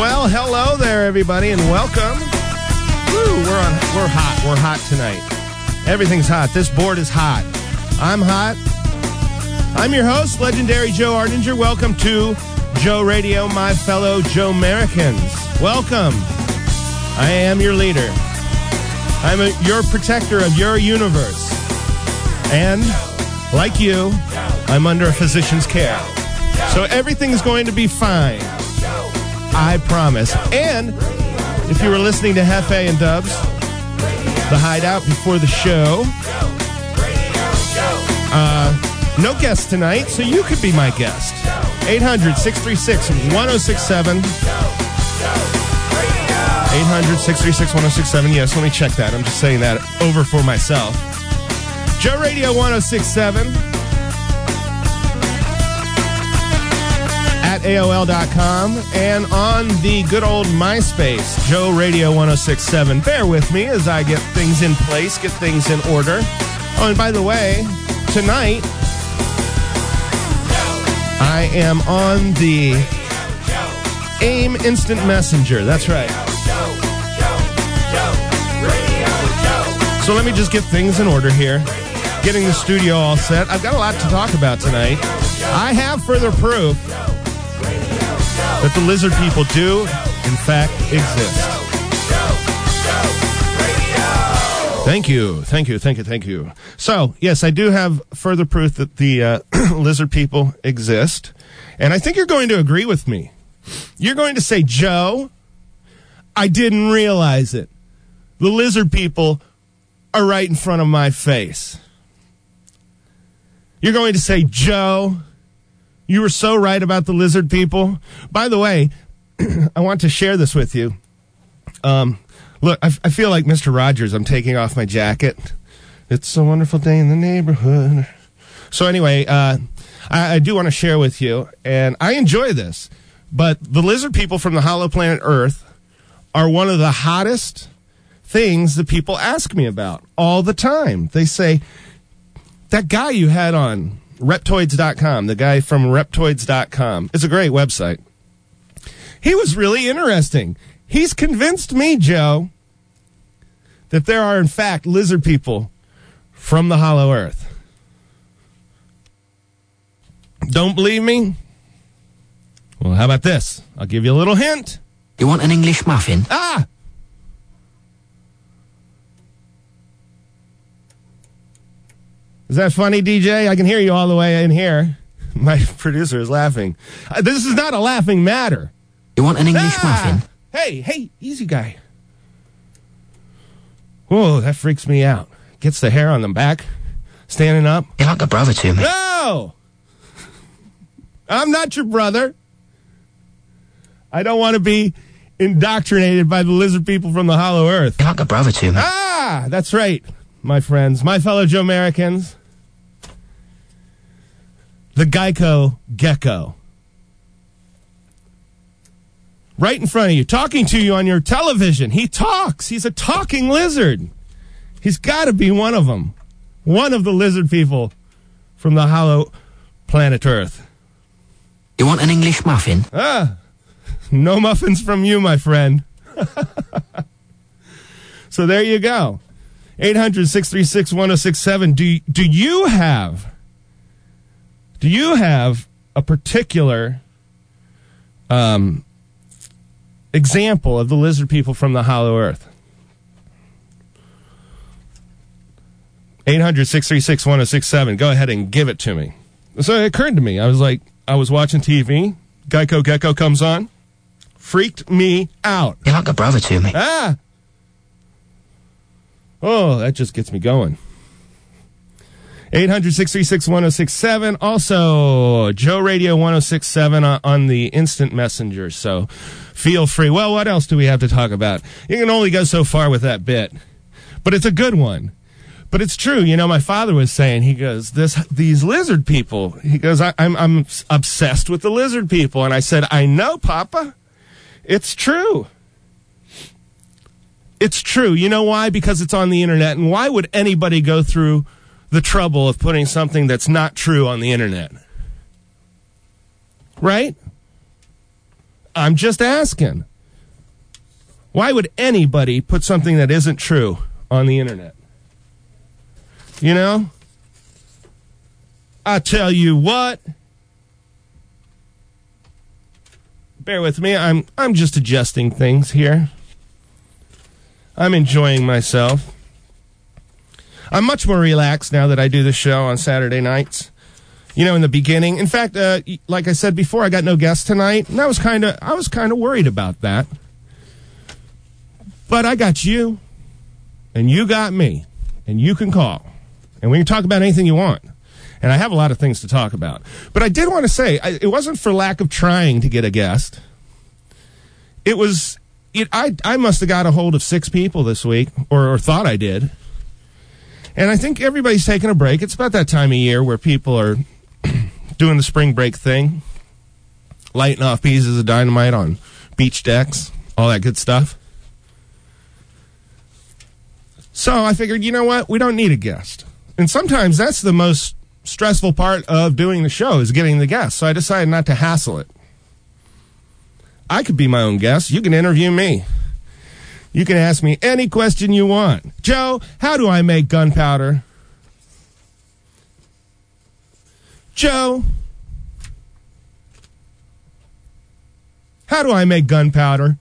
Well, hello there, everybody, and welcome. Woo, we're hot. We're hot tonight. Everything's hot. This board is hot. I'm hot. I'm your host, legendary Joe Ardinger. Welcome to Joe Radio, my fellow Joe Americans. Welcome. I am your leader. I'm your protector of your universe. And, like you, I'm under a physician's care. So everything's going to be fine. I promise. And if you were listening to Hefe and Dubs, The Hideout, before the show, no guest tonight, so you could be my guest. 800-636-1067. 800-636-1067. Yes, let me check that. I'm just saying that over for myself. Joe Radio 1067 at AOL.com and on the good old MySpace, Joe Radio 1067. Bear with me as I get things in place, get things in order. Oh, and by the way, tonight I am on the AIM Instant Messenger. That's right. So let me just get things in order here. Getting the studio all set. I've got a lot to talk about tonight. I have further proof that the lizard people do, in fact, exist. Thank you. So, yes, I do have further proof that the lizard people exist. And I think you're going to agree with me. You're going to say, Joe, I didn't realize it. The lizard people are right in front of my face. You're going to say, Joe, you were so right about the lizard people. By the way, I want to share this with you. Look, I feel like Mr. Rogers. I'm taking off my jacket. It's a wonderful day in the neighborhood. So anyway, I do want to share with you, and I enjoy this, but the lizard people from the hollow planet Earth are one of the hottest things that people ask me about all the time. They say, that guy you had on Reptoids.com, the guy from Reptoids.com, is a great website. He was really interesting. He's convinced me, Joe, that there are, in fact, lizard people from the hollow earth. Don't believe me? Well, how about this? I'll give you a little hint. You want an English muffin? Ah! Is that funny, DJ? I can hear you all the way in here. My producer is laughing. This is not a laughing matter. You want an English muffin? Hey, easy guy. Whoa, that freaks me out. Gets the hair on the back, standing up. You're like a brother to me. No! I'm not your brother. I don't want to be indoctrinated by the lizard people from the hollow earth. You're like a brother to me. Ah, that's right, my friends, my fellow Joe Americans. The Geico Gecko. Right in front of you, talking to you on your television. He talks. He's a talking lizard. He's got to be one of them. One of the lizard people from the hollow planet Earth. You want an English muffin? Ah, no muffins from you, my friend. So there you go. 800-636-1067. Do you have a particular example of the lizard people from the hollow earth? 800-636-1067. Go ahead and give it to me. So it occurred to me. I was watching TV. Geico Gecko comes on. Freaked me out. You're like a brother to me. Ah! Oh, that just gets me going. 800-636-1067. Also, Joe Radio 1067 on the Instant Messenger. So feel free. Well, what else do we have to talk about? You can only go so far with that bit. But it's a good one. But it's true. You know, my father was saying, he goes, these lizard people, he goes, I'm obsessed with the lizard people. And I said, I know, Papa. It's true. It's true. You know why? Because it's on the internet. And why would anybody go through the trouble of putting something that's not true on the internet? Right? I'm just asking. Why would anybody put something that isn't true on the internet? You know? I tell you what. Bear with me. I'm just adjusting things here. I'm enjoying myself. I'm much more relaxed now that I do the show on Saturday nights. You know, in the beginning. In fact, like I said before, I got no guests tonight, and I was kind of worried about that. But I got you, and you got me, and you can call, and we can talk about anything you want. And I have a lot of things to talk about. But I did want to say, it wasn't for lack of trying to get a guest. I must have got a hold of 6 people this week, or thought I did. And I think everybody's taking a break. It's about that time of year where people are doing the spring break thing, lighting off pieces of dynamite on beach decks, all that good stuff. So I figured, you know what? We don't need a guest. And sometimes that's the most stressful part of doing the show is getting the guest. So I decided not to hassle it. I could be my own guest. You can interview me. You can ask me any question you want. Joe, how do I make gunpowder? Joe, how do I make gunpowder?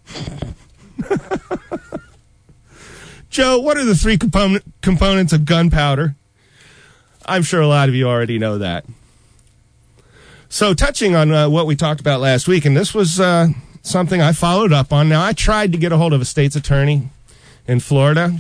Joe, what are the 3 components of gunpowder? I'm sure a lot of you already know that. So touching on what we talked about last week, and this was something I followed up on. Now, I tried to get a hold of a state's attorney in Florida.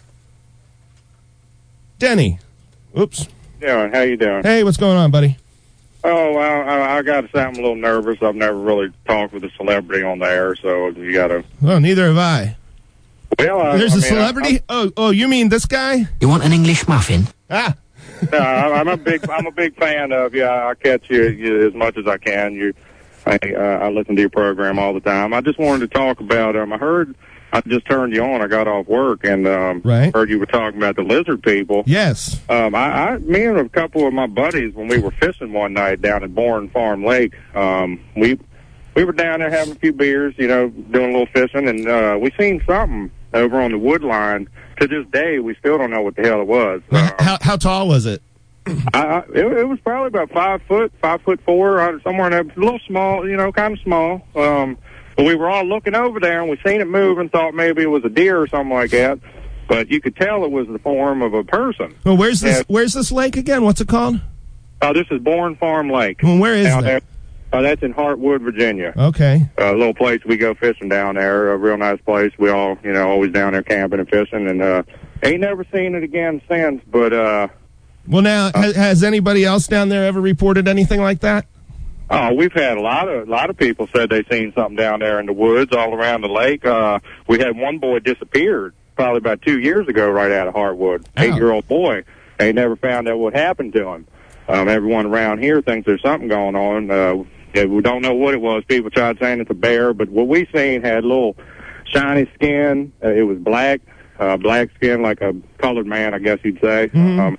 Denny. Oops. Doing? How you doing? Hey, what's going on, buddy? Oh, I got to say I'm a little nervous. I've never really talked with a celebrity on the air, so you got to... Well, neither have I. Well, There's a celebrity? Oh, you mean this guy? You want an English muffin? Ah. No, I'm a big fan of you. I catch you as much as I can. I listen to your program all the time. I just wanted to talk about. I just turned you on. I got off work and right. Heard you were talking about the lizard people. Yes. Me and a couple of my buddies, when we were fishing one night down at Bourne Farm Lake, we were down there having a few beers, doing a little fishing, and we seen something over on the wood line. To this day, we still don't know what the hell it was. How tall was it? It was probably about 5 foot, 5'4", somewhere in there. A little small, kind of small. But we were all looking over there, and we seen it move and thought maybe it was a deer or something like that. But you could tell it was the form of a person. Well, where's this lake again? What's it called? This is Bourne Farm Lake. Well, where is that? That's in Hartwood, Virginia. Okay. A little place we go fishing down there. A real nice place. We all, always down there camping and fishing. And ain't never seen it again since. But well, now has anybody else down there ever reported anything like that? Oh, we've had a lot of people said they seen something down there in the woods all around the lake. We had one boy disappeared probably about 2 years ago right out of Hartwood. Oh. 8-year-old boy. They never found out what happened to him. Everyone around here thinks there's something going on. We don't know what it was. People tried saying it's a bear, but what we seen had a little shiny skin. It was black skin, like a colored man, I guess you'd say. Mm-hmm.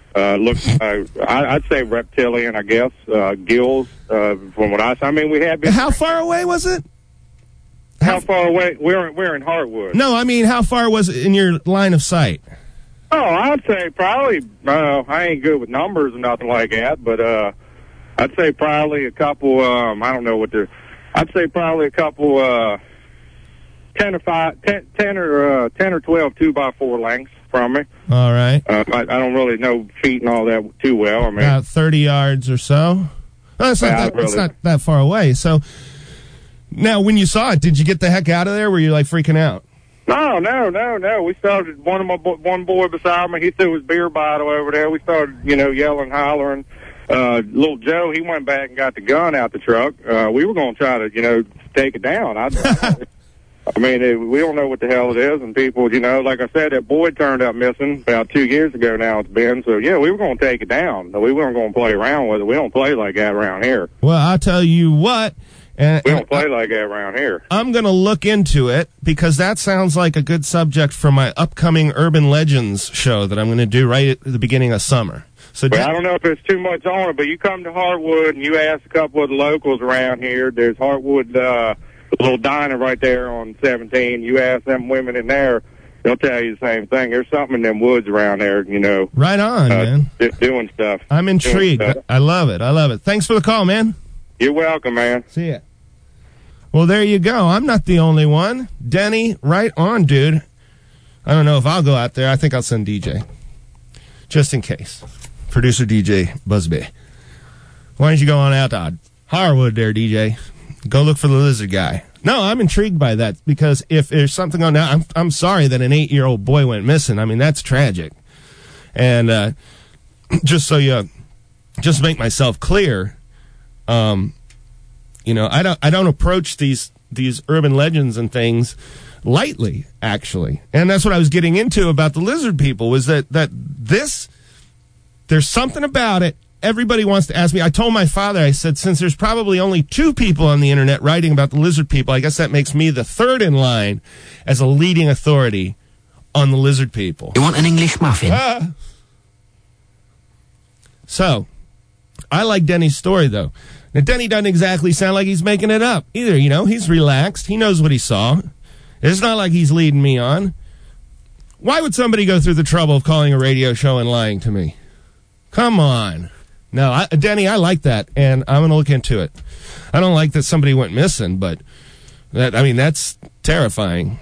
I'd say reptilian, I guess. Gills, from what I saw. I mean, we had been... How far away was it? How far away? We're in Hartwood. No, I mean, how far was it in your line of sight? Oh, I'd say probably, I ain't good with numbers or nothing like that, but I'd say probably a couple, I don't know what they're, I'd say probably a couple, 10 or 12 2x4 lengths from me. All right. I don't really know feet and all that too well. I mean, about 30 yards or so. Oh, it's not that far away. So now when you saw it, did you get the heck out of there? Were you like freaking out? No. We started, one boy beside me, he threw his beer bottle over there. We started, yelling, hollering. Little Joe, he went back and got the gun out the truck. We were going to try to, take it down. I mean, we don't know what the hell it is, and people, like I said, that boy turned up missing about 2 years ago now it's been, so yeah, we were going to take it down. We weren't going to play around with it. We don't play like that around here. Well, I'll tell you what. We don't play like that around here. I'm going to look into it, because that sounds like a good subject for my upcoming Urban Legends show that I'm going to do right at the beginning of summer. So I don't know if it's too much on it, but you come to Hartwood and you ask a couple of the locals around here. There's Hartwood little diner right there on 17. You ask them women in there, they'll tell you the same thing. There's something in them woods around there, you know. Right on, man. Doing stuff. I'm intrigued. I love it. I love it. Thanks for the call, man. You're welcome, man. See ya. Well, there you go. I'm not the only one. Denny, right on, dude. I don't know if I'll go out there. I think I'll send DJ. Just in case. Producer DJ Busby. Why don't you go on out to Harwood there, DJ? Go look for the lizard guy. No, I'm intrigued by that because if there's something on now, I'm sorry that an 8-year-old boy went missing. I mean, that's tragic. And just make myself clear, you know, I don't approach these urban legends and things lightly, actually. And that's what I was getting into about the lizard people was that there's something about it. Everybody wants to ask me. I told my father, I said, since there's probably only 2 people on the internet writing about the lizard people, I guess that makes me the 3rd in line as a leading authority on the lizard people. You want an English muffin? So, I like Denny's story, though. Now, Denny doesn't exactly sound like he's making it up either, you know. He's relaxed. He knows what he saw. It's not like he's leading me on. Why would somebody go through the trouble of calling a radio show and lying to me? Come on. No, Denny, I like that, and I'm going to look into it. I don't like that somebody went missing, but that's terrifying.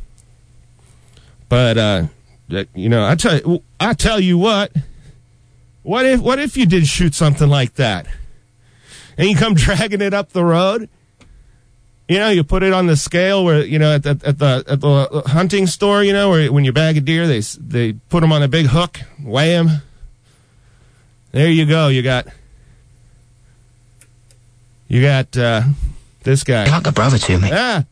But, you know, I tell you what if you did shoot something like that? And you come dragging it up the road? You know, you put it on the scale where, you know, at the hunting store, you know, where when you bag a deer, they put them on a big hook, weigh them. There you go. You got this guy. You're like a brother to me. Ah.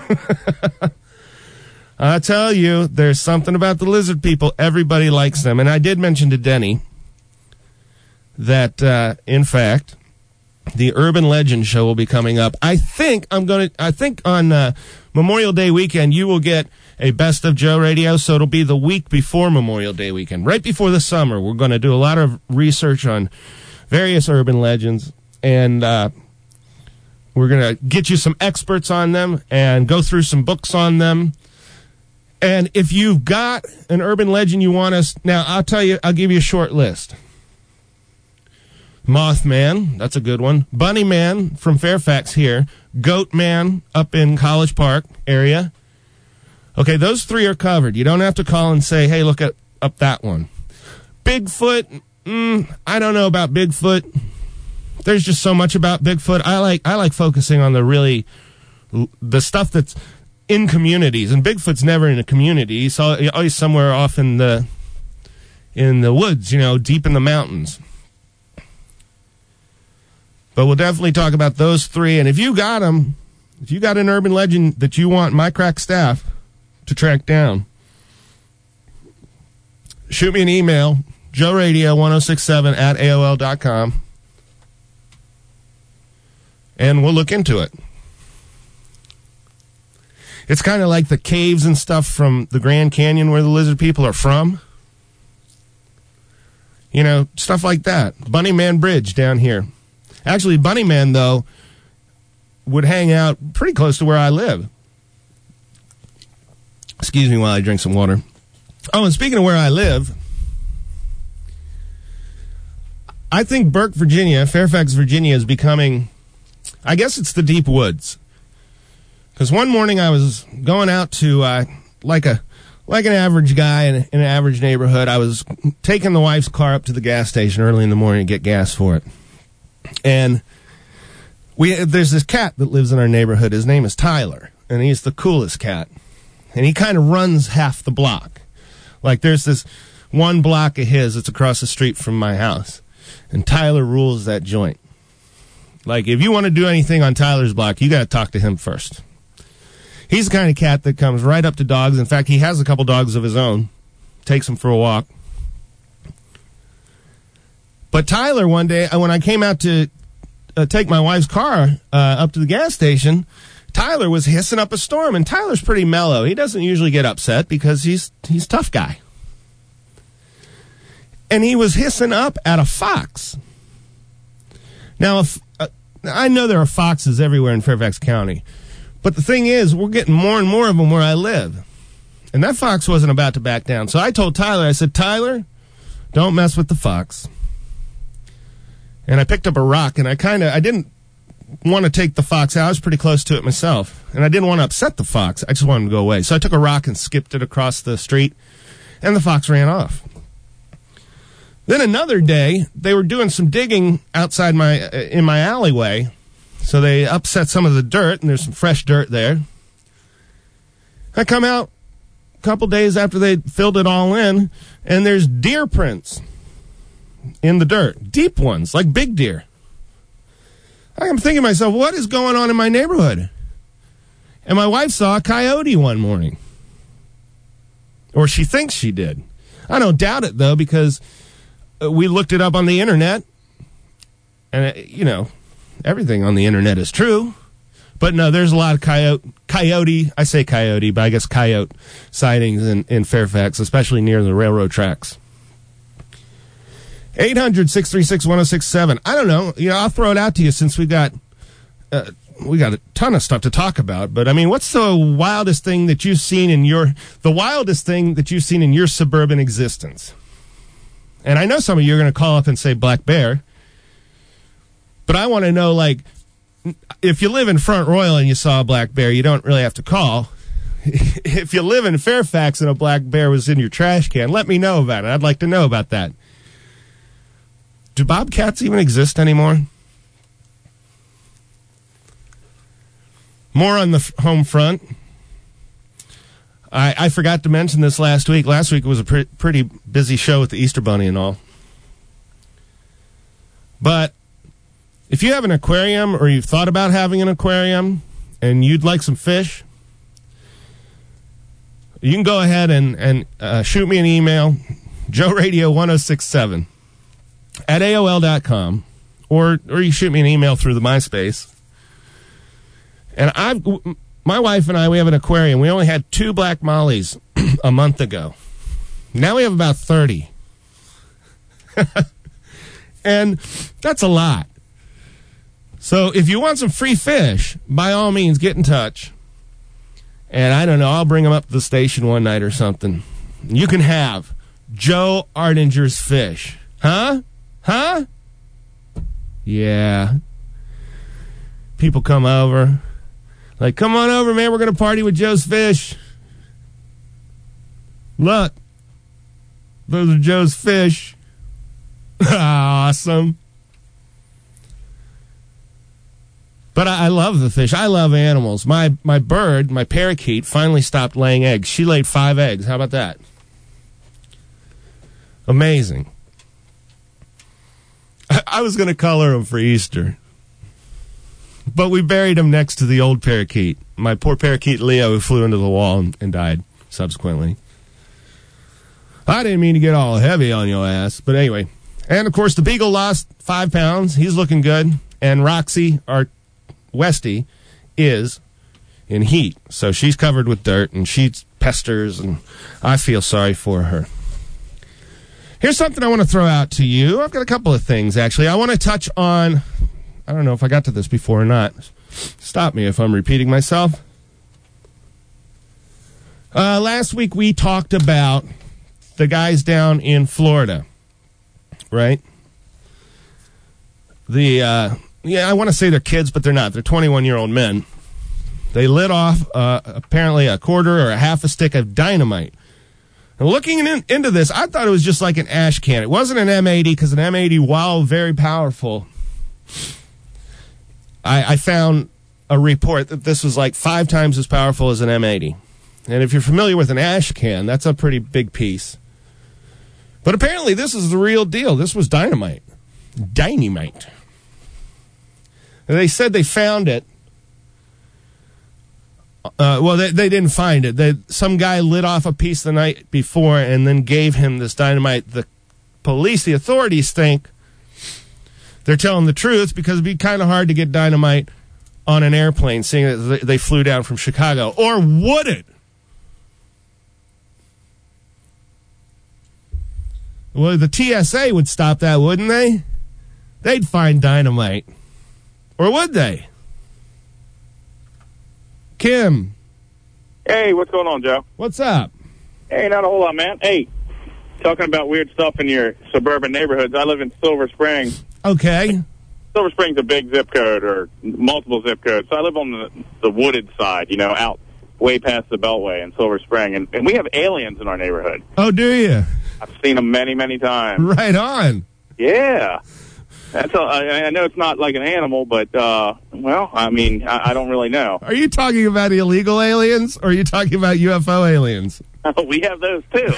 I tell you, there's something about the lizard people. Everybody likes them. And I did mention to Denny that, in fact, the Urban Legend show will be coming up. I think on Memorial Day weekend, you will get a Best of Joe Radio, so it'll be the week before Memorial Day weekend, right before the summer. We're going to do a lot of research on various urban legends, and we're going to get you some experts on them and go through some books on them. And if you've got an urban legend you want us... Now, I'll give you a short list. Mothman, that's a good one. Bunny Man from Fairfax here. Goat Man up in College Park area. Okay, those 3 are covered. You don't have to call and say, hey, look up that one. Bigfoot, I don't know about Bigfoot. There's just so much about Bigfoot. I like focusing on the stuff that's in communities, and Bigfoot's never in a community. He's always somewhere off in the woods, you know, deep in the mountains. But we'll definitely talk about those 3. And if you got them, if you got an urban legend that you want my crack staff to track down, shoot me an email, joeradio1067@AOL.com, and we'll look into it. It's kind of like the caves and stuff from the Grand Canyon where the lizard people are from. You know, stuff like that. Bunny Man Bridge down here. Actually, Bunny Man, though, would hang out pretty close to where I live. Excuse me while I drink some water. Oh, and speaking of where I live, I think Burke, Virginia, Fairfax, Virginia is becoming, I guess it's the deep woods. Because one morning I was going out to, like an average guy in an average neighborhood, I was taking the wife's car up to the gas station early in the morning to get gas for it. And there's this cat that lives in our neighborhood. His name is Tyler, and he's the coolest cat. And he kind of runs half the block. Like, there's this one block of his that's across the street from my house. And Tyler rules that joint. Like, if you want to do anything on Tyler's block, you got to talk to him first. He's the kind of cat that comes right up to dogs. In fact, he has a couple dogs of his own. Takes them for a walk. But Tyler, one day, when I came out to take my wife's car up to the gas station, Tyler was hissing up a storm, and Tyler's pretty mellow. He doesn't usually get upset because he's a tough guy. And he was hissing up at a fox. Now, I know there are foxes everywhere in Fairfax County, But the thing is, we're getting more and more of them where I live. And that fox wasn't about to back down. So I told Tyler, I said, Tyler, don't mess with the fox. And I picked up a rock, and I didn't want to take the fox out. I was pretty close to it myself. And I didn't want to upset the fox. I just wanted him to go away. So I took a rock and skipped it across the street, and the fox ran off. Then another day, they were doing some digging outside in my alleyway. So they upset some of the dirt, and there's some fresh dirt there. I come out a couple days after they filled it all in, and there's deer prints in the dirt. Deep ones, like big deer. I'm thinking to myself, what is going on in my neighborhood? And my wife saw a coyote one morning. Or she thinks she did. I don't doubt it, though, because we looked it up on the internet. And, everything on the internet is true. But no, there's a lot of coyote, I say coyote, but I guess coyote sightings in Fairfax, especially near the railroad tracks. 800-636-1067. I don't know. I'll throw it out to you since we got a ton of stuff to talk about. But I mean, what's the wildest thing that you've seen in your suburban existence? And I know some of you are going to call up and say black bear. But I want to know, like, if you live in Front Royal and you saw a black bear, you don't really have to call. If you live in Fairfax and a black bear was in your trash can, let me know about it. I'd like to know about that. Do bobcats even exist anymore? More on the home front. I forgot to mention this last week. Last week was a pretty busy show with the Easter Bunny and all. But if you have an aquarium or you've thought about having an aquarium and you'd like some fish, you can go ahead and shoot me an email, joeradio1067 at AOL.com, or you shoot me an email through the MySpace. And my wife and I, we have an aquarium. We only had 2 black mollies a month ago. Now we have about 30. And that's a lot. So if you want some free fish, by all means, get in touch. And I don't know, I'll bring them up to the station one night or something. You can have Joe Ardinger's fish. Huh? Yeah. People come over. Like, come on over, man. We're going to party with Joe's fish. Look. Those are Joe's fish. Awesome. But I love the fish. I love animals. My bird, my parakeet, finally stopped laying eggs. She laid 5 eggs. How about that? Amazing. I was going to color them for Easter. But we buried him next to the old parakeet. My poor parakeet Leo, who flew into the wall and died subsequently. I didn't mean to get all heavy on your ass. But anyway. And, of course, the beagle lost 5 pounds. He's looking good. And Roxy, our Westie, is in heat. So she's covered with dirt, and she pesters, and I feel sorry for her. Here's something I want to throw out to you. I've got a couple of things, actually. I want to touch on, I don't know if I got to this before or not. Stop me if I'm repeating myself. Last week we talked about the guys down in Florida, right? I want to say they're kids, but they're not. They're 21-year-old men. They lit off apparently a quarter or a half a stick of dynamite. And looking into this, I thought it was just like an ash can. It wasn't an M80, because an M80, while very powerful, I found a report that this was like 5 times as powerful as an M80. And if you're familiar with an ash can, that's a pretty big piece. But apparently this is the real deal. This was dynamite. Dynamite. And they said they found it. They didn't find it. Some guy lit off a piece the night before and then gave him this dynamite. The police, the authorities think they're telling the truth, because it'd be kind of hard to get dynamite on an airplane, seeing that they flew down from Chicago. Or would it? Well, the TSA would stop that, wouldn't they? They'd find dynamite. Or would they? Kim. Hey, what's going on, Joe? What's up? Hey, not a whole lot, man. Hey, talking about weird stuff in your suburban neighborhoods. I live in Silver Springs. Okay. Silver Springs is a big zip code or multiple zip codes. So I live on the wooded side, out way past the Beltway in Silver Spring. And we have aliens in our neighborhood. Oh, do you? I've seen them many, many times. Right on. Yeah. I know it's not like an animal, but, I don't really know. Are you talking about illegal aliens, or are you talking about UFO aliens? We have those, too.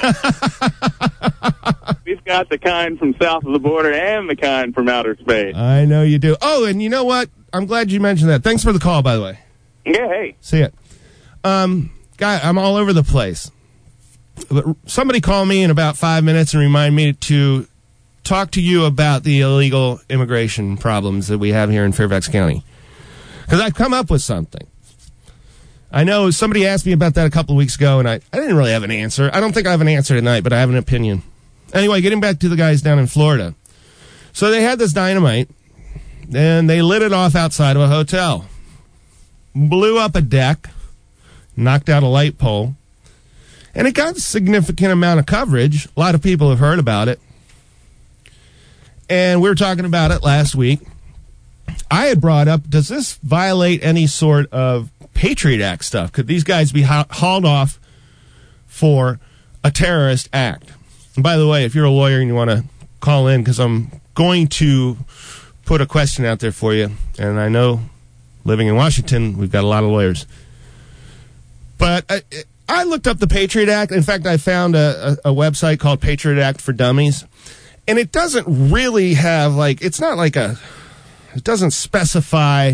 We've got the kind from south of the border and the kind from outer space. I know you do. Oh, and you know what? I'm glad you mentioned that. Thanks for the call, by the way. Yeah, hey. See ya. Guy, I'm all over the place. But somebody call me in about 5 minutes and remind me to talk to you about the illegal immigration problems that we have here in Fairfax County. Because I've come up with something. I know somebody asked me about that a couple of weeks ago, and I didn't really have an answer. I don't think I have an answer tonight, but I have an opinion. Anyway, getting back to the guys down in Florida. So they had this dynamite, and they lit it off outside of a hotel. Blew up a deck, knocked out a light pole, and it got a significant amount of coverage. A lot of people have heard about it. And we were talking about it last week. I had brought up, does this violate any sort of Patriot Act stuff? Could these guys be hauled off for a terrorist act? And by the way, if you're a lawyer and you want to call in, because I'm going to put a question out there for you, and I know living in Washington, we've got a lot of lawyers. But I looked up the Patriot Act. In fact, I found a website called Patriot Act for Dummies. And it doesn't really have, it doesn't specify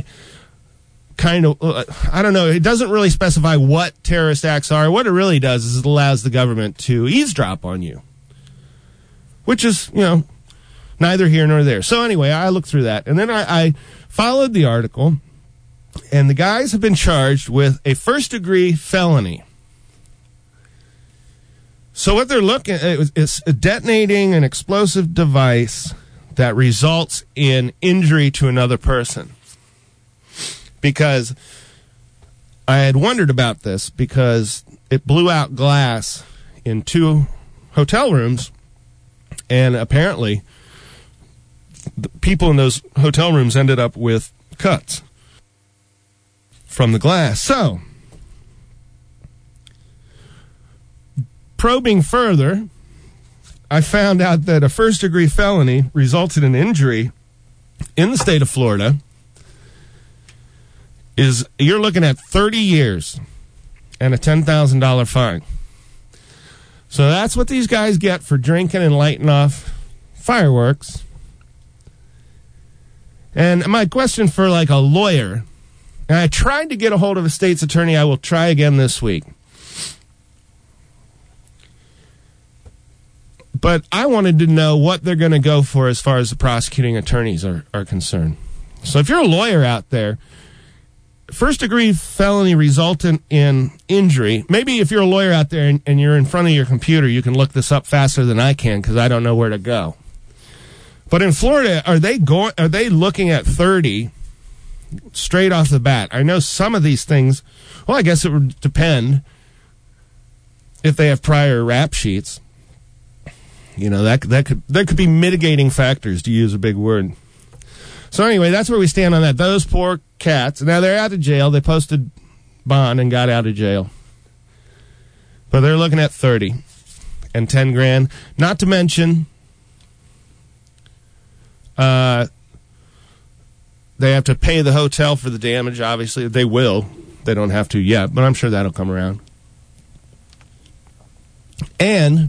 it doesn't really specify what terrorist acts are. What it really does is it allows the government to eavesdrop on you, which is, neither here nor there. So anyway, I looked through that. And then I followed the article, and the guys have been charged with a first-degree felony. So what they're looking at is detonating an explosive device that results in injury to another person. Because I had wondered about this, because it blew out glass in 2 hotel rooms, and apparently the people in those hotel rooms ended up with cuts from the glass. So, probing further, I found out that a first-degree felony resulted in injury in the state of Florida you're looking at 30 years and a $10,000 fine. So that's what these guys get for drinking and lighting off fireworks. And my question for a lawyer, and I tried to get a hold of a state's attorney. I will try again this week. But I wanted to know what they're going to go for as far as the prosecuting attorneys are concerned. So if you're a lawyer out there, first-degree felony resultant in injury, maybe if you're a lawyer out there and you're in front of your computer, you can look this up faster than I can because I don't know where to go. But in Florida, are they looking at 30 straight off the bat? I know some of these things, well, I guess it would depend if they have prior rap sheets. That could be mitigating factors, to use a big word. So anyway, that's where we stand on that. Those poor cats. Now they're out of jail. They posted bond and got out of jail. But they're looking at 30 and 10 grand. Not to mention, they have to pay the hotel for the damage. Obviously, they will. They don't have to yet, but I'm sure that'll come around. And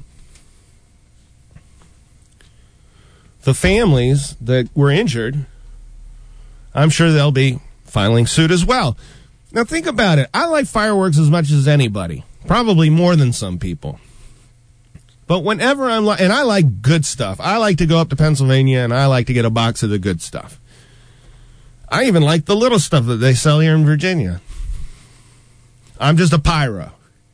the families that were injured, I'm sure they'll be filing suit as well. Now think about it. I like fireworks as much as anybody, probably more than some people. But whenever and I like good stuff. I like to go up to Pennsylvania and I like to get a box of the good stuff. I even like the little stuff that they sell here in Virginia. I'm just a pyro.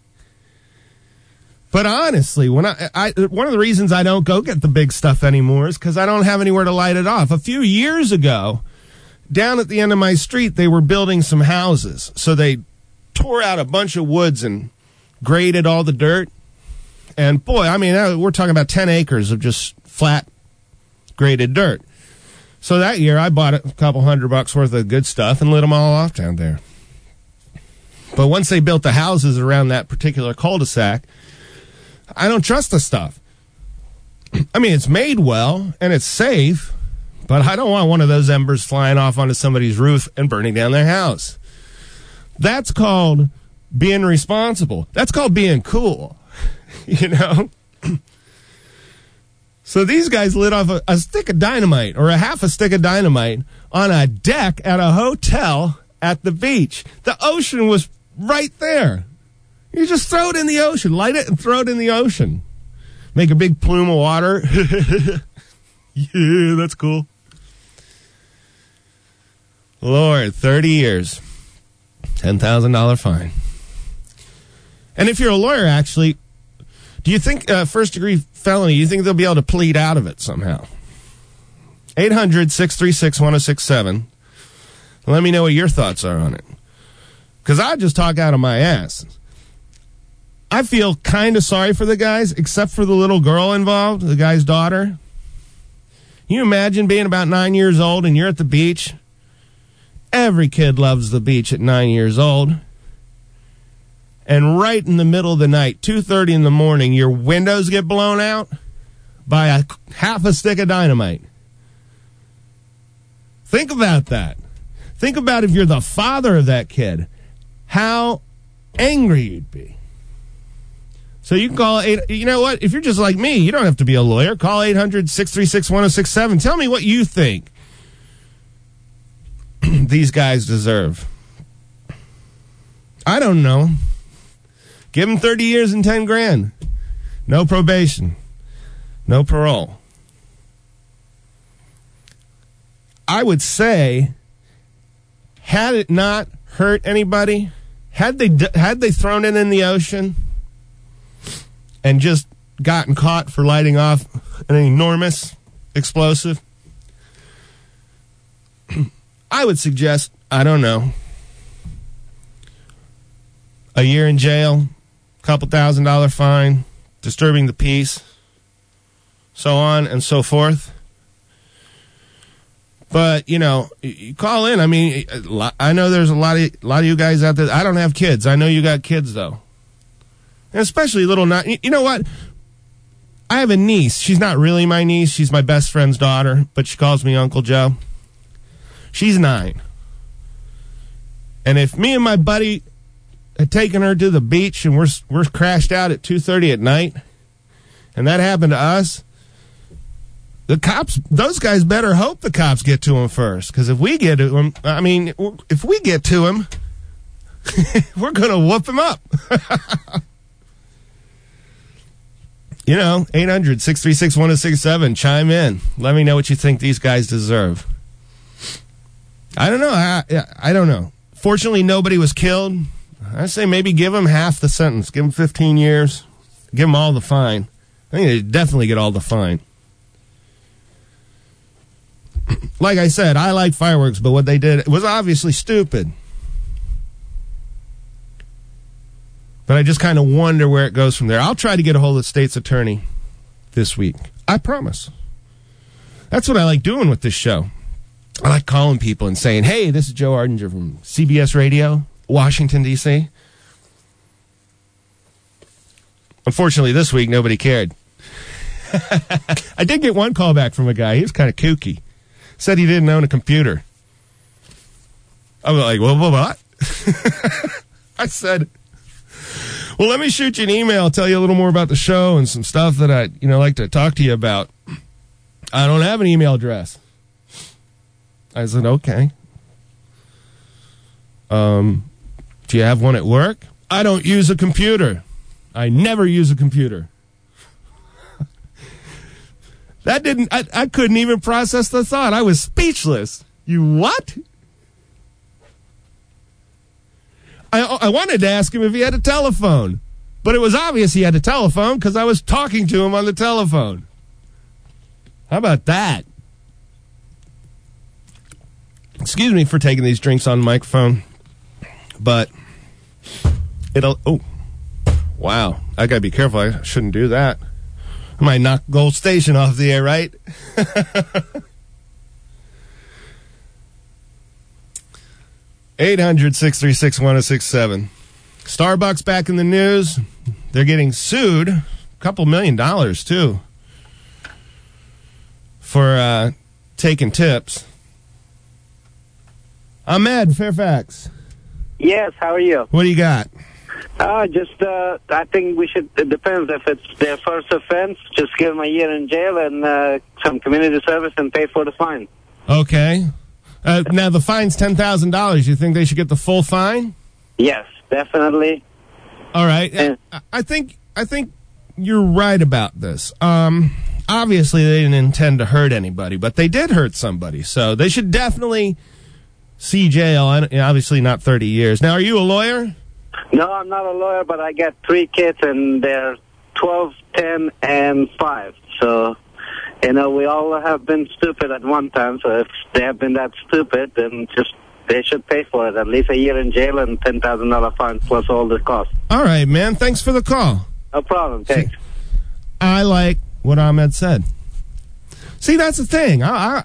But honestly, when one of the reasons I don't go get the big stuff anymore is because I don't have anywhere to light it off. A few years ago, down at the end of my street, they were building some houses. So they tore out a bunch of woods and graded all the dirt. And boy, I mean, we're talking about 10 acres of just flat graded dirt. So that year I bought a couple $100 worth of good stuff and lit them all off down there. But once they built the houses around that particular cul-de-sac, I don't trust the stuff. I mean, it's made well and it's safe, but I don't want one of those embers flying off onto somebody's roof and burning down their house. That's called being responsible. That's called being cool, you know? So these guys lit off a stick of dynamite or a half a stick of dynamite on a deck at a hotel at the beach. The ocean was right there. You just throw it in the ocean, light it and throw it in the ocean. Make a big plume of water. Yeah, that's cool. Lord, 30 years. $10,000 fine. And if you're a lawyer, actually, do you think first-degree felony, you think they'll be able to plead out of it somehow? 800-636-1067. Let me know what your thoughts are on it. Because I just talk out of my ass. I feel kind of sorry for the guys, except for the little girl involved, the guy's daughter. Can you imagine being about 9 years old and you're at the beach? Every kid loves the beach at 9 years old. And right in the middle of the night, 2:30 in the morning, your windows get blown out by a half a stick of dynamite. Think about that. Think about if you're the father of that kid, how angry you'd be. So you can call, you know what, if you're just like me, you don't have to be a lawyer. Call 800-636-1067. Tell me what you think these guys deserve. I don't know. Give them 30 years and 10 grand. No probation. No parole. I would say, had it not hurt anybody, had they thrown it in the ocean and just gotten caught for lighting off an enormous explosive, I would suggest, I don't know, a year in jail, couple $1,000 fine, disturbing the peace, so on and so forth. But, you know, you call in. I mean, I know there's a lot of you guys out there. I don't have kids. I know you got kids, though. And especially little, you know what? I have a niece. She's not really my niece. She's my best friend's daughter, but she calls me Uncle Joe. She's 9. And if me and my buddy had taken her to the beach and we're crashed out at 2:30 at night, and that happened to us, the cops, those guys better hope the cops get to him first, because if we get to him, I mean, if we get to him, we're going to whoop him up. You know, 800-636-1067, chime in. Let me know what you think these guys deserve. I don't know. I don't know. Fortunately, nobody was killed. I say maybe give them half the sentence. Give them 15 years. Give them all the fine. I think they definitely get all the fine. Like I said, I like fireworks, but what they did was obviously stupid. But I just kind of wonder where it goes from there. I'll try to get a hold of the state's attorney this week. I promise. That's what I like doing with this show. I like calling people and saying, hey, this is Joe Ardinger from CBS Radio, Washington, D.C. Unfortunately, this week, nobody cared. I did get one call back from a guy. He was kind of kooky. Said he didn't own a computer. I was like, well, what? I said, well, let me shoot you an email, tell you a little more about the show and some stuff that I, like to talk to you about. I don't have an email address. I said, okay. Do you have one at work? I don't use a computer. I never use a computer. I couldn't even process the thought. I was speechless. You what? I wanted to ask him if he had a telephone, but it was obvious he had a telephone because I was talking to him on the telephone. How about that? Excuse me for taking these drinks on the microphone, but Oh, wow. I got to be careful. I shouldn't do that. I might knock Gold Station off the air, right? 800-636-1067. Starbucks back in the news. They're getting sued. A couple $1 million, too, for taking tips. Ahmed, Fairfax. Yes, how are you? What do you got? I think we should, it depends. If it's their first offense, just give them a year in jail and some community service and pay for the fine. Okay. Now, the fine's $10,000. You think they should get the full fine? Yes, definitely. All right. I think you're right about this. Obviously, they didn't intend to hurt anybody, but they did hurt somebody. So they should definitely see jail. Obviously, not 30 years. Now, are you a lawyer? No, I'm not a lawyer, but I got 3 kids, and they're 12, 10, and 5. So, we all have been stupid at one time. So if they have been that stupid, then they should pay for it. At least a year in jail and $10,000 fine plus all the costs. All right, man. Thanks for the call. No problem. Thanks. I like what Ahmed said. See, that's the thing.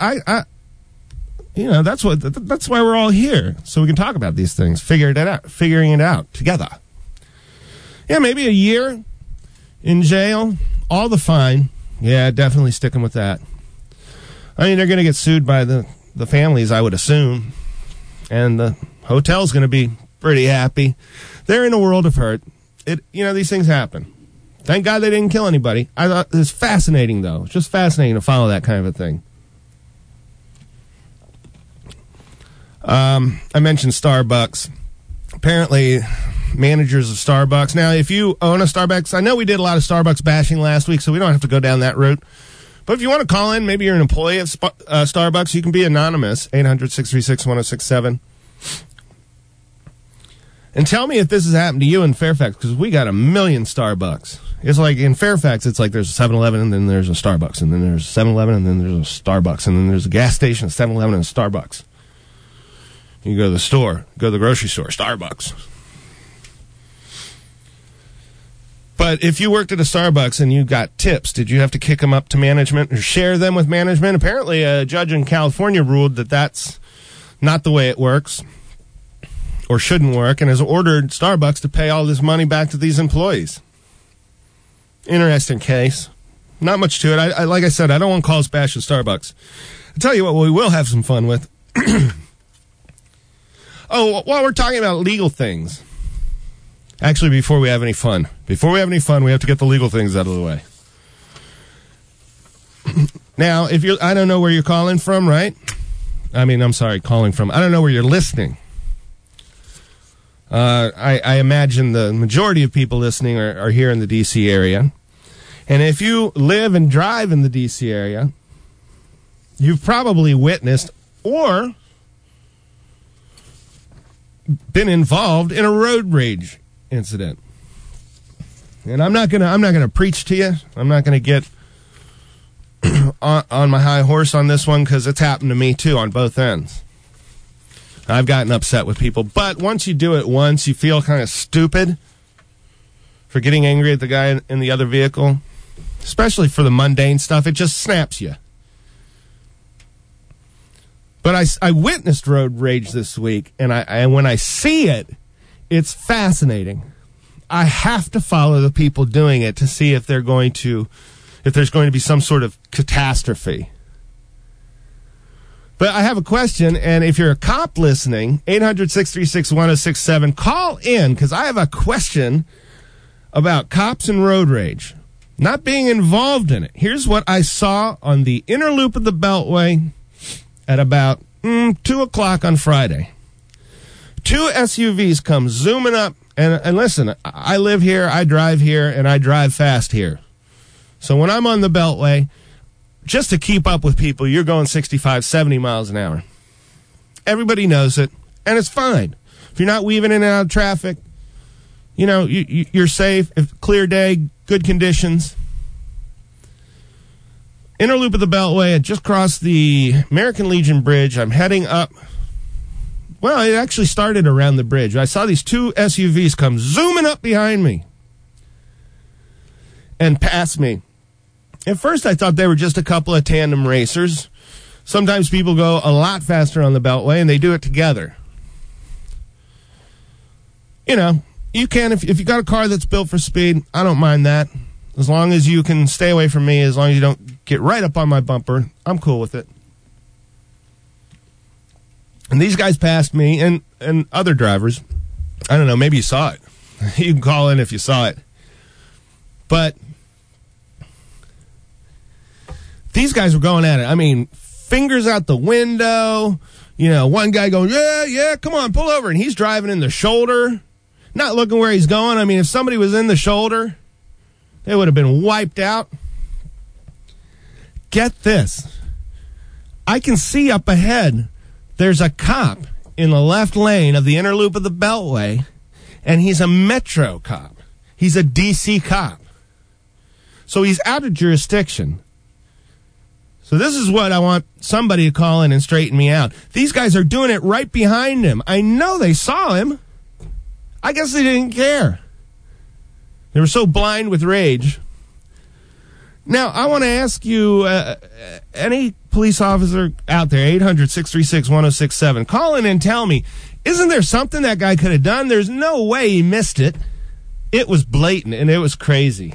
That's why we're all here, so we can talk about these things, figuring it out together. Yeah, maybe a year in jail, all the fine. Yeah, definitely sticking with that. I mean, they're going to get sued by the families, I would assume, and the hotel's going to be pretty happy. They're in a world of hurt. These things happen. Thank God they didn't kill anybody. I thought it was fascinating, though. It's just fascinating to follow that kind of a thing. I mentioned Starbucks. Apparently, managers of Starbucks. Now, if you own a Starbucks, I know we did a lot of Starbucks bashing last week, so we don't have to go down that route. But if you want to call in, maybe you're an employee of Starbucks, you can be anonymous, 800-636-1067. And tell me if this has happened to you in Fairfax, because we got a million Starbucks. It's like in Fairfax, it's like there's a 7-Eleven, and then there's a Starbucks, and then there's a 7-Eleven, and then there's a Starbucks, and then there's a gas station, a 7-Eleven, and a Starbucks. You go to the store, go to the grocery store, Starbucks. But if you worked at a Starbucks and you got tips, did you have to kick them up to management or share them with management? Apparently, a judge in California ruled that that's not the way it works or shouldn't work, and has ordered Starbucks to pay all this money back to these employees. Interesting case. Not much to it. I like I said, I don't want calls bash at Starbucks. I'll tell you what we will have some fun with. Oh, while we're talking about legal things. Actually, before we have any fun, we have to get the legal things out of the way. Now, I don't know where you're calling from, right? Calling from. I don't know where you're listening. I imagine the majority of people listening are here in the D.C. area. And if you live and drive in the D.C. area, you've probably witnessed or been involved in a road rage incident. And I'm not gonna preach to you. I'm not gonna get on my high horse on this one, because it's happened to me too on both ends. I've gotten upset with people, but once you do it once, you feel kind of stupid for getting angry at the guy in the other vehicle, especially for the mundane stuff. It just snaps you. But I witnessed road rage this week, and when I see it, it's fascinating. I have to follow the people doing it to see if there's going to be some sort of catastrophe. But I have a question, and if you're a cop listening, 800-636-1067, call in, because I have a question about cops and road rage, not being involved in it. Here's what I saw on the inner loop of the Beltway at about 2 o'clock on Friday. 2 SUVs come zooming up, and listen, I live here, I drive here, and I drive fast here. So when I'm on the Beltway, just to keep up with people, you're going 65, 70 miles an hour. Everybody knows it, and it's fine. If you're not weaving in and out of traffic, you're safe. If clear day, good conditions. Inner loop of the Beltway, I just crossed the American Legion Bridge. I'm heading up Well, it actually started around the bridge. I saw these two SUVs come zooming up behind me and pass me. At first, I thought they were just a couple of tandem racers. Sometimes people go a lot faster on the Beltway, and they do it together. You know, you can, if you got a car that's built for speed, I don't mind that. As long as you can stay away from me, as long as you don't get right up on my bumper, I'm cool with it. And these guys passed me and other drivers. I don't know, maybe you saw it. You can call in if you saw it. But these guys were going at it. I mean, fingers out the window. You know, one guy going, yeah, come on, pull over. And he's driving in the shoulder, not looking where he's going. I mean, if somebody was in the shoulder, they would have been wiped out. Get this. I can see up ahead, there's a cop in the left lane of the inner loop of the Beltway, and he's a Metro cop. He's a DC cop. So he's out of jurisdiction. So this is what I want somebody to call in and straighten me out. These guys are doing it right behind him. I know they saw him. I guess they didn't care. They were so blind with rage. Now, I want to ask you, any police officer out there, 800-636-1067, call in and tell me, isn't there something that guy could have done? There's no way he missed it. It was blatant, and it was crazy.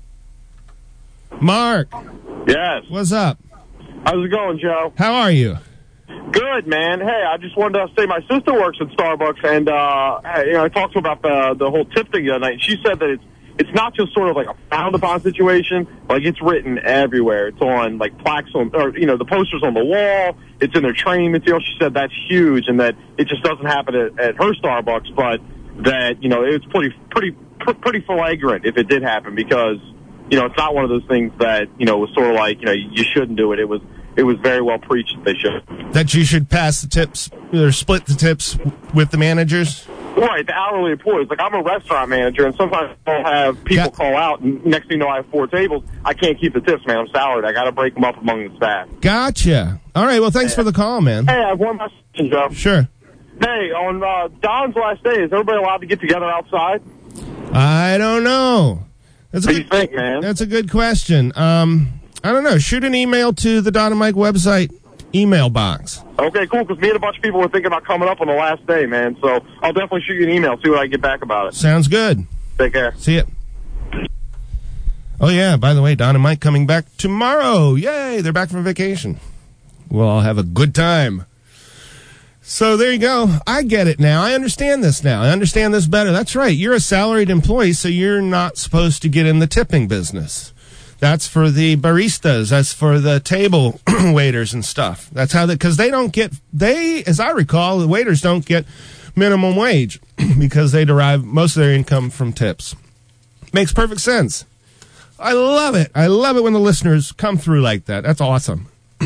Mark. Yes. What's up? How's it going, Joe? How are you? Good, man. Hey, I just wanted to say my sister works at Starbucks, and I talked to her about the whole tip thing the other night. And she said that it's not just sort of like a frowned-upon situation. Like, it's written everywhere. It's on, like, plaques on, or, you know, the posters on the wall. It's in their training material. She said that's huge, and that it just doesn't happen at her Starbucks, but that, you know, it's pretty flagrant if it did happen, because, you know, it's not one of those things that, you know, was sort of like, you know, you shouldn't do it. It was very well preached that they should. That you should pass the tips, or split the tips with the managers? Right, the hourly employees. Like, I'm a restaurant manager, and sometimes I'll have people call out, and next thing you know, I have 4 tables. I can't keep the tips, man. I'm salaried. I got to break them up among the staff. Gotcha. All right, well, thanks for the call, man. Hey, I have one more question, Joe. Sure. Hey, on Don's last day, is everybody allowed to get together outside? I don't know. What do you think, man? That's a good question. I don't know. Shoot an email to the Don and Mike website email box. Okay, cool, because me and a bunch of people were thinking about coming up on the last day, man. So I'll definitely shoot you an email, see what I get back about it. Sounds good. Take care. See ya. Oh, yeah, by the way, Don and Mike coming back tomorrow. Yay, they're back from vacation. We'll all have a good time. So there you go. I get it now. I understand this now. I understand this better. That's right. You're a salaried employee, so you're not supposed to get in the tipping business. That's for the baristas. That's for the table waiters and stuff. That's how because they don't get, as I recall, the waiters don't get minimum wage because they derive most of their income from tips. Makes perfect sense. I love it. I love it when the listeners come through like that. That's awesome.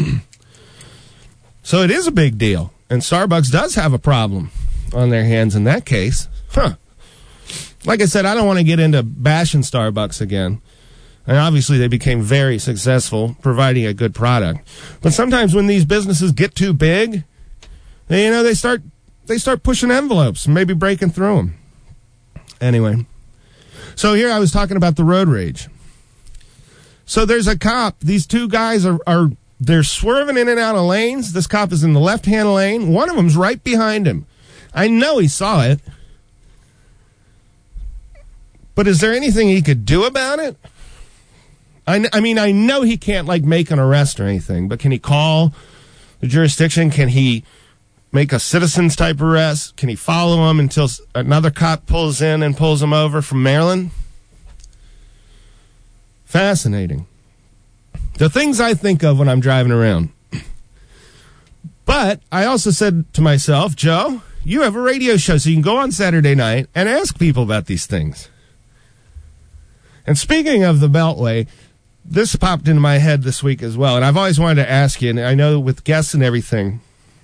So it is a big deal. And Starbucks does have a problem on their hands in that case. Like I said, I don't want to get into bashing Starbucks again. And obviously they became very successful providing a good product. But sometimes when these businesses get too big, they start pushing envelopes and maybe breaking through them. Anyway. So here I was talking about the road rage. So there's a cop. These two guys they're swerving in and out of lanes. This cop is in the left-hand lane. One of them's right behind him. I know he saw it. But is there anything he could do about it? I mean, I know he can't, make an arrest or anything, but can he call the jurisdiction? Can he make a citizen's type arrest? Can he follow him until another cop pulls in and pulls him over from Maryland? Fascinating. The things I think of when I'm driving around. But I also said to myself, Joe, you have a radio show, so you can go on Saturday night and ask people about these things. And speaking of the Beltway, this popped into my head this week as well, and I've always wanted to ask you, and I know with guests and everything,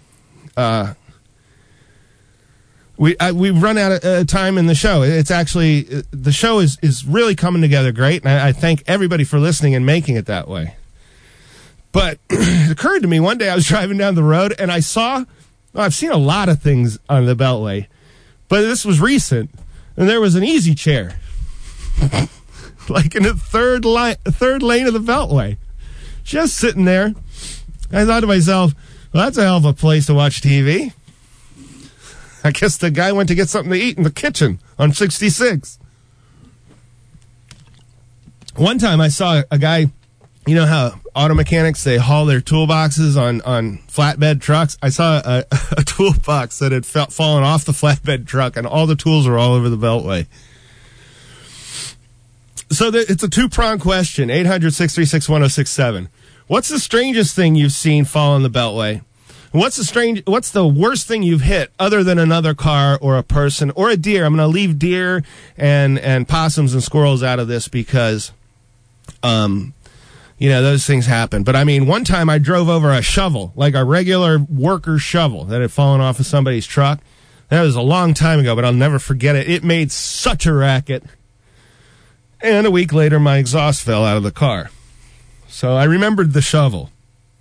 we've run out of time in the show. It's actually, the show is really coming together great, and I thank everybody for listening and making it that way. But it occurred to me one day I was driving down the road, and I saw Well, I've seen a lot of things on the Beltway, but this was recent, and there was an easy chair, like in the third lane of the Beltway, just sitting there. I thought to myself, well, that's a hell of a place to watch TV. I guess the guy went to get something to eat in the kitchen on 66. One time I saw a guy, you know how auto mechanics, they haul their toolboxes on flatbed trucks? I saw a toolbox that had fallen off the flatbed truck, and all the tools were all over the Beltway. So it's a two-pronged question, 800-636-1067. What's the strangest thing you've seen fall on the Beltway? What's the worst thing you've hit other than another car or a person or a deer? I'm going to leave deer and possums and squirrels out of this because, those things happen. But I mean, one time I drove over a shovel, like a regular worker shovel that had fallen off of somebody's truck. That was a long time ago, but I'll never forget it. It made such a racket. And a week later, my exhaust fell out of the car. So I remembered the shovel.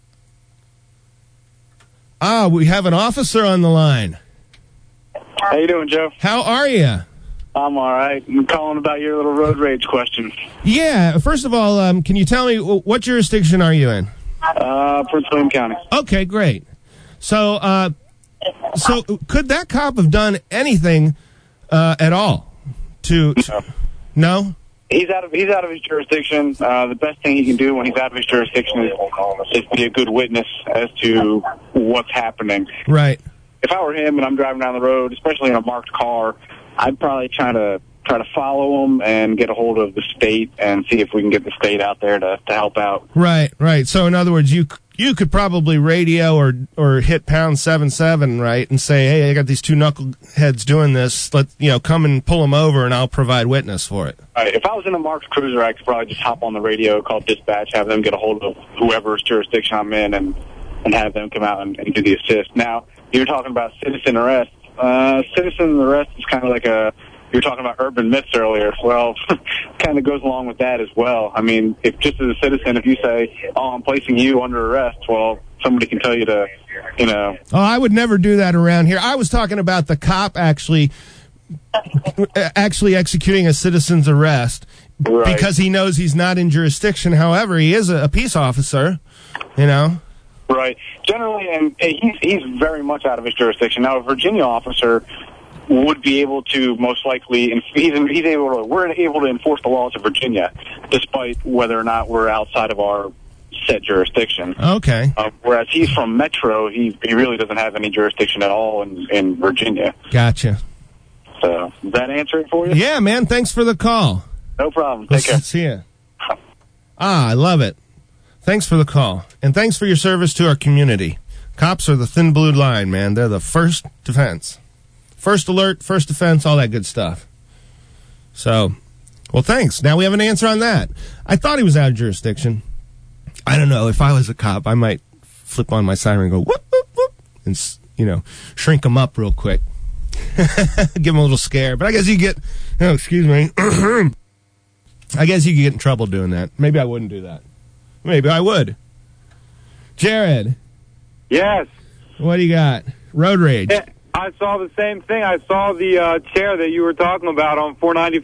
We have an officer on the line. How you doing, Joe? How are you? I'm all right. I'm calling about your little road rage question. Yeah. First of all, can you tell me what jurisdiction are you in? Prince William County. Okay, great. So could that cop have done anything at all? No? He's out of his jurisdiction. The best thing he can do when he's out of his jurisdiction is be a good witness as to what's happening. Right. If I were him and I'm driving down the road, especially in a marked car, I'd probably try to follow him and get a hold of the state and see if we can get the state out there to help out. Right. So in other words, you could probably radio or hit pound 77, right, and say, hey, I got these two knuckleheads doing this. Come and pull them over, and I'll provide witness for it. All right, if I was in a marked cruiser, I could probably just hop on the radio, call dispatch, have them get a hold of whoever's jurisdiction I'm in, and have them come out and do the assist. Now, you were talking about citizen arrest. Citizen arrest is kind of like you were talking about urban myths earlier. Well, kind of goes along with that as well. I mean, if just as a citizen, if you say, oh, I'm placing you under arrest, well, somebody can tell you to, Oh, I would never do that around here. I was talking about the cop actually executing a citizen's arrest because he knows he's not in jurisdiction. However, he is a peace officer, Right. Generally, and he's very much out of his jurisdiction. Now, a Virginia officer would be able to most likely, we're able to enforce the laws of Virginia, despite whether or not we're outside of our set jurisdiction. Okay. Whereas he's from Metro, he really doesn't have any jurisdiction at all in Virginia. Gotcha. So, does that answer it for you? Yeah, man. Thanks for the call. No problem. Take care. See ya. I love it. Thanks for the call. And thanks for your service to our community. Cops are the thin blue line, man. They're the first defense. First alert, first defense, all that good stuff. So, well, thanks. Now we have an answer on that. I thought he was out of jurisdiction. I don't know. If I was a cop, I might flip on my siren and go, whoop, whoop, whoop, and, shrink him up real quick. Give him a little scare. But I guess I guess you could get in trouble doing that. Maybe I wouldn't do that. Maybe I would. Jared. Yes. What do you got? Road rage. Yeah, I saw the same thing. I saw the chair that you were talking about on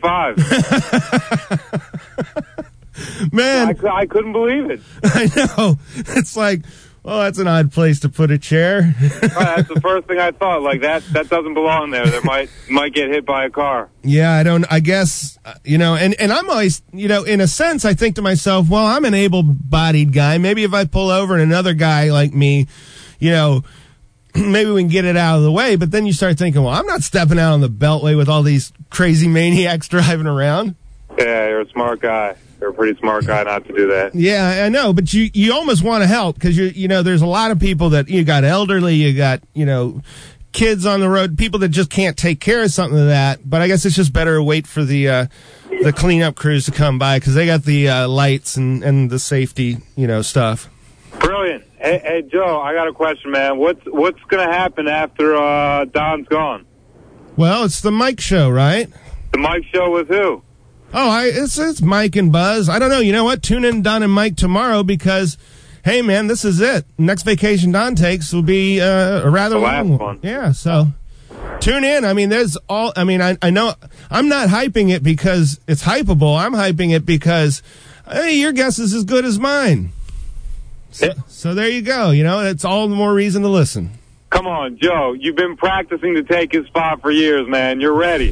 495. Man. I couldn't believe it. I know. It's like, well, that's an odd place to put a chair. That's the first thing I thought. Like, that doesn't belong there. There might get hit by a car. Yeah, I guess, and I'm always, in a sense, I think to myself, well, I'm an able-bodied guy. Maybe if I pull over and another guy like me, maybe we can get it out of the way. But then you start thinking, well, I'm not stepping out on the Beltway with all these crazy maniacs driving around. Yeah, you're a smart guy. You're a pretty smart guy not to do that. Yeah, I know, but you almost want to help because there's a lot of people that you got elderly, you got kids on the road, people that just can't take care of something like that. But I guess it's just better to wait for the cleanup crews to come by because they got the lights and the safety stuff. Brilliant. Hey Joe, I got a question, man. What's going to happen after Don's gone? Well, it's the Mike Show, right? The Mike Show with who? Oh, it's Mike and Buzz. I don't know. You know what? Tune in Don and Mike tomorrow because hey, man, this is it. Next vacation Don takes will be a rather The last long one. Yeah, so tune in. I mean, I know I'm not hyping it because it's hypeable. I'm hyping it because, hey, your guess is as good as mine. So there you go. It's all the more reason to listen. Come on, Joe. You've been practicing to take his spot for years, man. You're ready.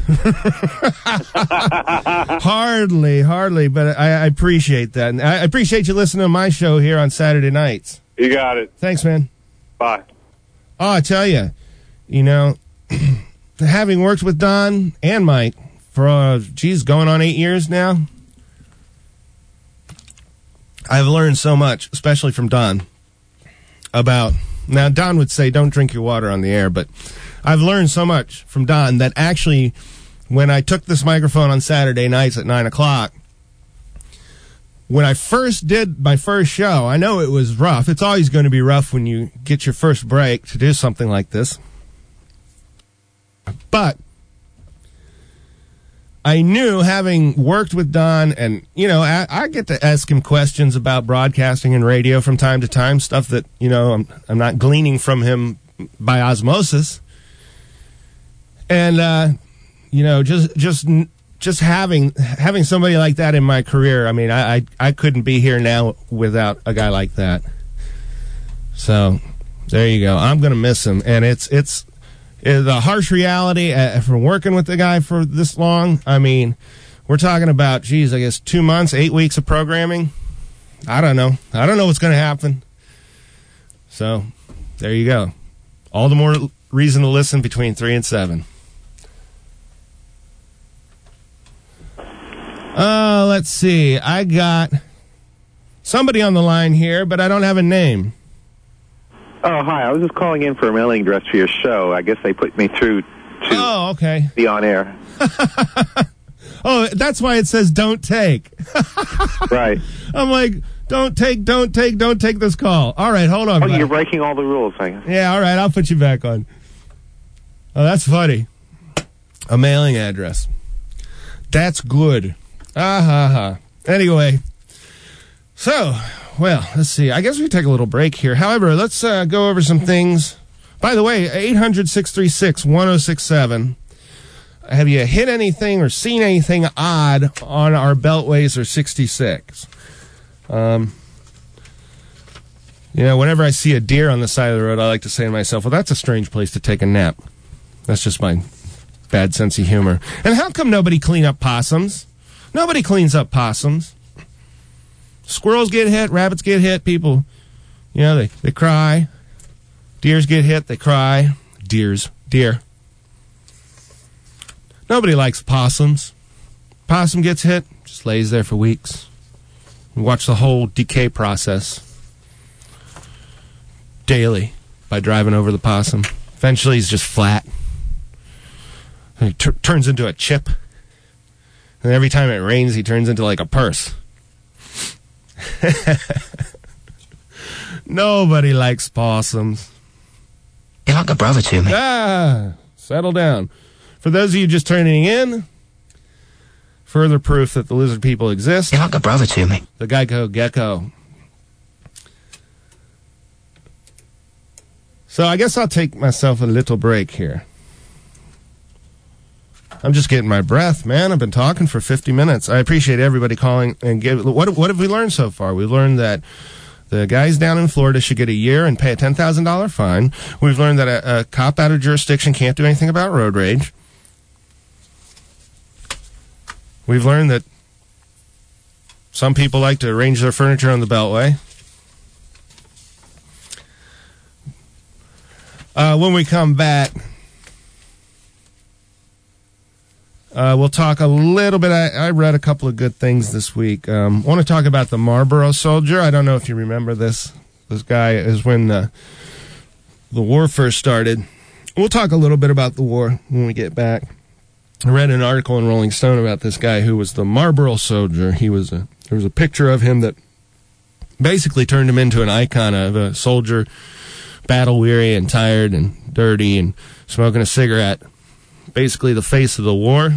Hardly, but I appreciate that. And I appreciate you listening to my show here on Saturday nights. You got it. Thanks, man. Bye. Oh, I tell you, having worked with Don and Mike for, going on 8 years now, I've learned so much, especially from Don, about... Now, Don would say, don't drink your water on the air, but I've learned so much from Don that actually, when I took this microphone on Saturday nights at 9 o'clock, when I first did my first show, I know it was rough. It's always going to be rough when you get your first break to do something like this. But I knew, having worked with Don, and, I get to ask him questions about broadcasting and radio from time to time, stuff that, I'm not gleaning from him by osmosis. And, just having somebody like that in my career, I mean, I couldn't be here now without a guy like that. So, there you go. I'm going to miss him. And it's the harsh reality from working with the guy for this long. I mean, we're talking about, I guess 2 months, 8 weeks of programming. I don't know what's going to happen. So, there you go. All the more reason to listen between 3 and 7. Let's see. I got somebody on the line here, but I don't have a name. Oh, hi. I was just calling in for a mailing address for your show. I guess they put me through to be on air. Oh, that's why it says don't take. Right. I'm like, don't take this call. All right, hold on. Oh, you're breaking all the rules. Yeah, all right, I'll put you back on. Oh, that's funny. A mailing address. That's good. Anyway, so... Well, let's see. I guess we take a little break here. However, let's go over some things. By the way, 800-636-1067. Have you hit anything or seen anything odd on our beltways or 66? Whenever I see a deer on the side of the road, I like to say to myself, well, that's a strange place to take a nap. That's just my bad sense of humor. And how come nobody clean up possums? Nobody cleans up possums. Squirrels get hit, rabbits get hit, people, they cry. Deers get hit, they cry. Deer. Nobody likes possums. Possum gets hit, just lays there for weeks. We watch the whole decay process daily by driving over the possum. Eventually he's just flat. And he turns into a chip. And every time it rains, he turns into like a purse. Nobody likes possums. You're like a brother to me. Settle down. For those of you just turning in, further proof that the lizard people exist. You're like a brother to me. The Geico Gecko. So I guess I'll take myself a little break here. I'm just getting my breath, man. I've been talking for 50 minutes. I appreciate everybody calling and what have we learned so far? We've learned that the guys down in Florida should get a year and pay a $10,000 fine. We've learned that a cop out of jurisdiction can't do anything about road rage. We've learned that some people like to arrange their furniture on the Beltway. When we come back, we'll talk a little bit. I read a couple of good things this week. I want to talk about the Marlboro Soldier. I don't know if you remember this. This guy is when the war first started. We'll talk a little bit about the war when we get back. I read an article in Rolling Stone about this guy who was the Marlboro Soldier. There was a picture of him that basically turned him into an icon of a soldier, battle-weary and tired and dirty and smoking a cigarette. Basically the face of the war.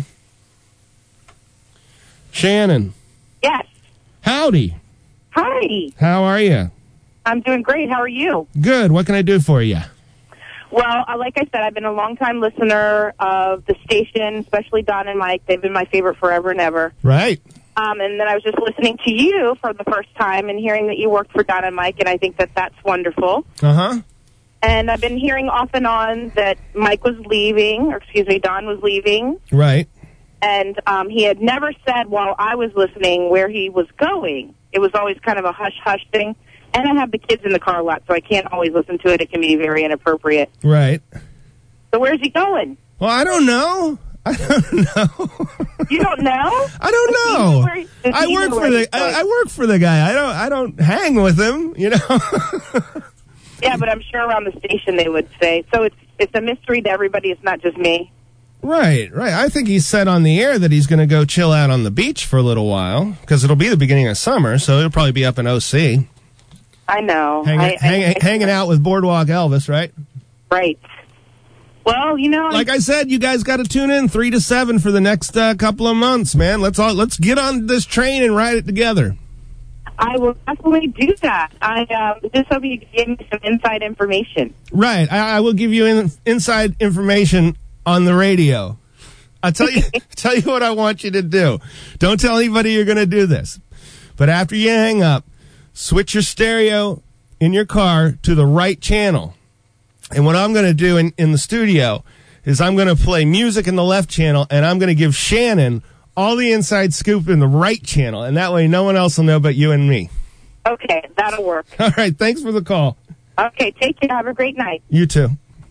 Shannon. Yes. Howdy. Hi. How are you? I'm doing great. How are you? Good. What can I do for you? Well, like I said, I've been a long-time listener of the station, especially Don and Mike. They've been my favorite forever and ever. Right. And then I was just listening to you for the first time and hearing that you worked for Don and Mike, and I think that that's wonderful. Uh-huh. And I've been hearing off and on that Mike was leaving, or excuse me, Don was leaving. Right. And he had never said while I was listening where he was going. It was always kind of a hush-hush thing. And I have the kids in the car a lot, so I can't always listen to it. It can be very inappropriate. Right. So where's he going? Well, I don't know. You don't know? I don't know. I work for the guy. I don't hang with him, you know. Yeah, but I'm sure around the station they would say. So it's a mystery to everybody. It's not just me. Right. I think he said on the air that he's going to go chill out on the beach for a little while because it'll be the beginning of summer, so it'll probably be up in OC. I know. Hanging out with Boardwalk Elvis, right? Right. Well, you know, like I said, you guys got to tune in 3 to 7 for the next couple of months, man. Let's get on this train and ride it together. I will definitely do that. I just hope you give me some inside information. Right. I will give you inside information on the radio. I'll tell you what I want you to do. Don't tell anybody you're going to do this. But after you hang up, switch your stereo in your car to the right channel. And what I'm going to do in the studio is I'm going to play music in the left channel, and I'm going to give Shannon all the inside scoop in the right channel. And that way no one else will know but you and me. Okay, that'll work. All right, thanks for the call. Okay, take care. Have a great night. You too.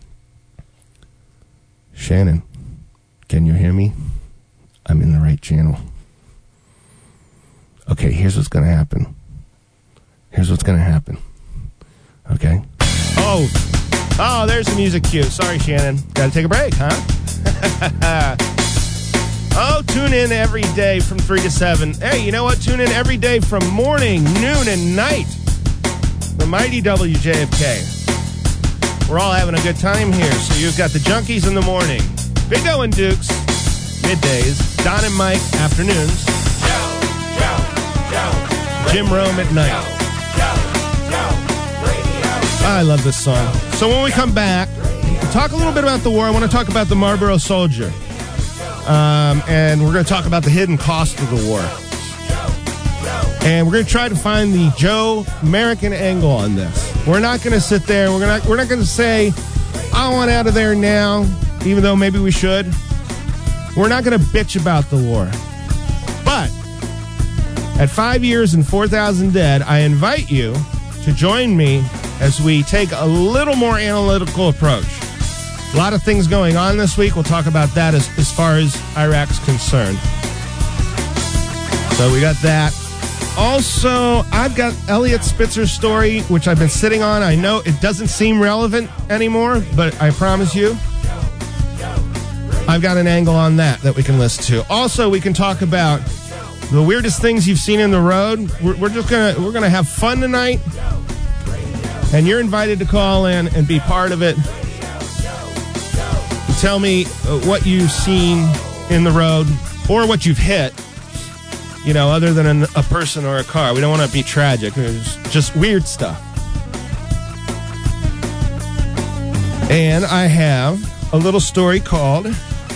Shannon, can you hear me? I'm in the right channel. Okay, here's what's going to happen. Okay? Oh, there's the music cue. Sorry, Shannon. Got to take a break, huh? Tune in every day from 3 to 7. Hey, you know what? Tune in every day from morning, noon, and night. The mighty WJFK. We're all having a good time here. So you've got the Junkies in the morning, Big O and Dukes, middays, Don and Mike, afternoons, Jim Rome at night. I love this song. So when we come back, we'll talk a little bit about the war. I want to talk about the Marlboro Soldier. And we're going to talk about the hidden cost of the war. And we're going to try to find the Joe American angle on this. We're not going to sit there. We're not going to say, I want out of there now, even though maybe we should. We're not going to bitch about the war. But at 5 years and 4,000 dead, I invite you to join me as we take a little more analytical approach. A lot of things going on this week. We'll talk about that as far as Iraq's concerned. So we got that. Also, I've got Elliot Spitzer's story, which I've been sitting on. I know it doesn't seem relevant anymore, but I promise you, I've got an angle on that we can listen to. Also, we can talk about the weirdest things you've seen in the road. We're gonna have fun tonight, and you're invited to call in and be part of it. Tell me what you've seen in the road or what you've hit, you know, other than a person or a car. We don't want to be tragic. It's just weird stuff. And I have a little story called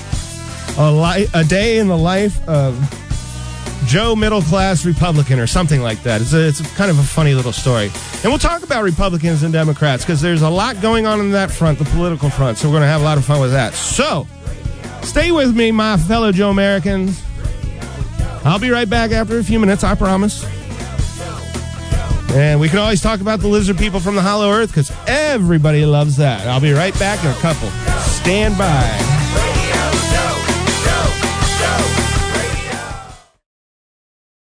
A Day in the Life of Joe Middle Class Republican or something like that. It's kind of a funny little story. And we'll talk about Republicans and Democrats because there's a lot going on that front, the political front. So we're going to have a lot of fun with that. So stay with me, my fellow Joe Americans. I'll be right back after a few minutes, I promise. And we can always talk about the lizard people from the Hollow Earth because everybody loves that. I'll be right back in a couple. Stand by.